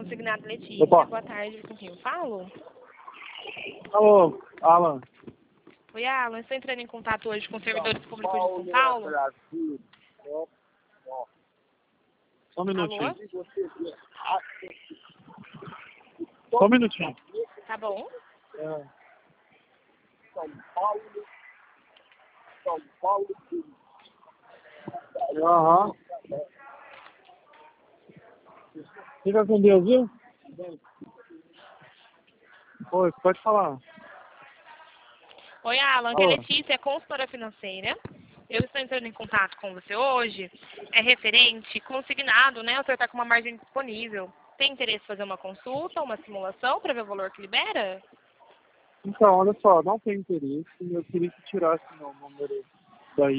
Consignado Letícia, Opa. boa tarde, com quem eu falo? Alô, Alan. Oi, Alan, estou entrando em contato hoje com os servidores públicos de São Paulo. Só um minutinho. Alô? Só um minutinho. Tá bom? Aham. Fica com Deus, viu? Oi, pode falar. Oi, Alan, aqui é Alô. Letícia, consultora financeira. Eu estou entrando em contato com você hoje. É referente, consignado, né? O senhor está com uma margem disponível. Tem interesse em fazer uma consulta, uma simulação para ver o valor que libera? Então, olha só, não tem interesse. Eu queria que tirasse meu número daí.